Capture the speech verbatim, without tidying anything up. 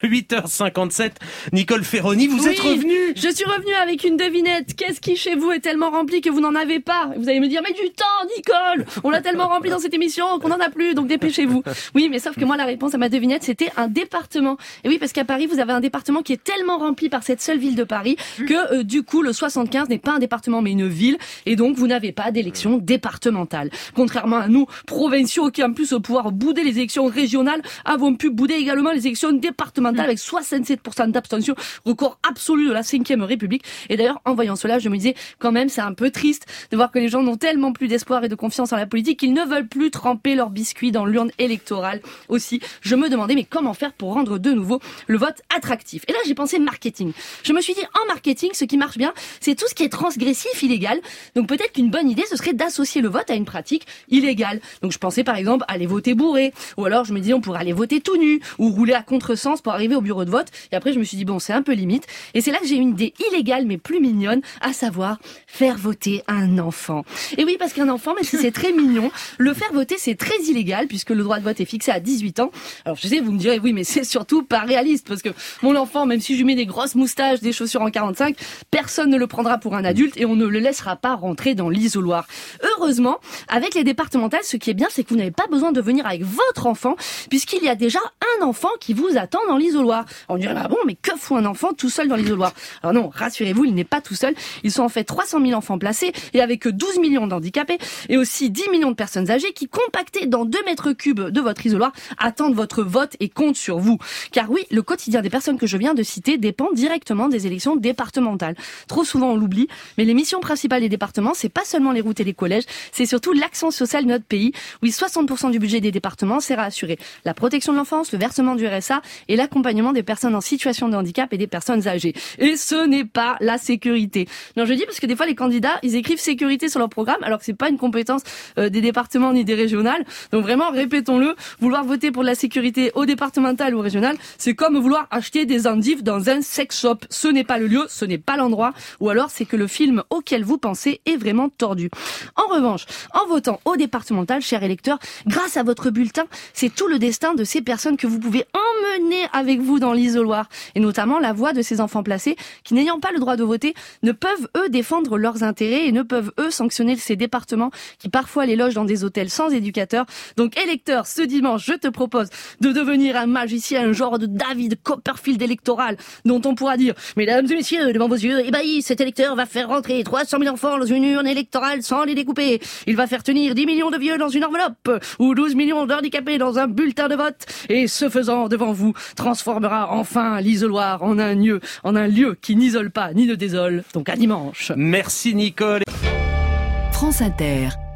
huit heures cinquante-sept. Nicole Ferroni, vous oui, êtes revenue. Je suis revenue avec une devinette. Qu'est-ce qui chez vous est tellement rempli que vous n'en avez pas? Vous allez me dire, mais du temps, Nicole! On l'a tellement rempli dans cette émission qu'on n'en a plus, donc dépêchez-vous. Oui, mais sauf que moi, la réponse à ma devinette, c'était un département. Et oui, parce qu'à Paris, vous avez un département qui est tellement rempli par cette seule ville de Paris que, euh, du coup, le soixante-quinze n'est pas un département, mais une ville. Et donc, vous n'avez pas d'élection départementale. Contrairement à nous, provinciaux, qui en plus au pouvoir bouder les élections régionales, avons pu bouder également les élections départementales avec soixante-sept pour cent d'abstention, record absolu de la cinquième République. Et d'ailleurs, en voyant cela, je me disais, quand même, c'est un peu triste de voir que les gens n'ont tellement plus d'espoir et de confiance en la politique qu'ils ne veulent plus tremper leurs biscuits dans l'urne électorale. Aussi, je me demandais, mais comment faire pour rendre de nouveau le vote attractif? Et là, j'ai pensé marketing. Je me suis dit, en marketing, ce qui marche bien, c'est tout ce qui est transgressif, illégal. Donc peut-être qu'une bonne idée, ce serait d'associer le vote à une pratique illégale. Donc je pensais par exemple aller voter bourré, ou alors je me disais on pourrait aller voter tout nu, ou rouler à contresens pour arriver au bureau de vote. Et après je me suis dit bon, c'est un peu limite. Et c'est là que j'ai une idée illégale mais plus mignonne, à savoir faire voter un enfant. Et oui, parce qu'un enfant, même si c'est très mignon, le faire voter c'est très illégal puisque le droit de vote est fixé à dix-huit ans. Alors je sais, vous me direz oui, mais c'est surtout pas réaliste parce que mon enfant, même si je lui mets des grosses moustaches, des chaussures en quarante-cinq, personne ne le prendra pour un adulte et on ne le laissera pas rentrer dans l'isoloir. Heureusement, avec les départementales, ce qui est bien, c'est que vous n'avez pas besoin de venir avec votre enfant, puisqu'il y a déjà un enfant qui vous attend dans l'isoloir. On dirait, ah bon, mais que fout un enfant tout seul dans l'isoloir? Alors non, rassurez-vous, il n'est pas tout seul. Ils sont en fait trois cent mille enfants placés, et avec douze millions d'handicapés, et aussi dix millions de personnes âgées qui, compactées dans deux mètres cubes de votre isoloir, attendent votre vote et comptent sur vous. Car oui, le quotidien des personnes que je viens de citer dépend directement des élections départementales. Trop souvent on l'oublie, mais les missions principales des départements, c'est pas seulement les routes et les collèges, c'est surtout l'action sociale de notre pays. Oui, soixante pour cent du budget des départements sert à assurer la protection de l'enfance, le versement du R S A et l'accompagnement des personnes en situation de handicap et des personnes âgées. Et ce n'est pas la sécurité. Non, je dis parce que des fois les candidats, ils écrivent sécurité sur leur programme alors que c'est pas une compétence euh, des départements ni des régionales. Donc vraiment, répétons-le, vouloir voter pour de la sécurité au départemental ou au régional, c'est comme vouloir acheter des endives dans un sex shop. Ce n'est pas le lieu, ce n'est pas l'endroit, ou alors c'est que le film auquel vous pensez est vraiment tordu. En revanche, en votant au départemental, chers électeurs, grâce à votre bulletin, c'est tout le destin de ces personnes que vous pouvez emmener avec vous dans l'isoloir, et notamment la voix de ces enfants placés qui, n'ayant pas le droit de voter, ne peuvent eux défendre leurs intérêts et ne peuvent eux sanctionner ces départements qui parfois les logent dans des hôtels sans éducateurs. Donc électeurs, ce dimanche, je te propose de devenir un magicien, un genre de David Copperfield électoral, dont on pourra dire, mesdames et messieurs, devant vos yeux, ébahis, cet électeur va faire rentrer trois cent mille enfants dans une urne électorale sans les découper. Il va faire tenir dix millions de vieux dans une enveloppe, ou douze millions d'handicapés dans un bulletin de vote, et ce faisant, devant vous, transformera enfin l'isoloir en un lieu, en un lieu qui n'isole pas ni ne désole. Donc à dimanche. Merci Nicole. France Inter.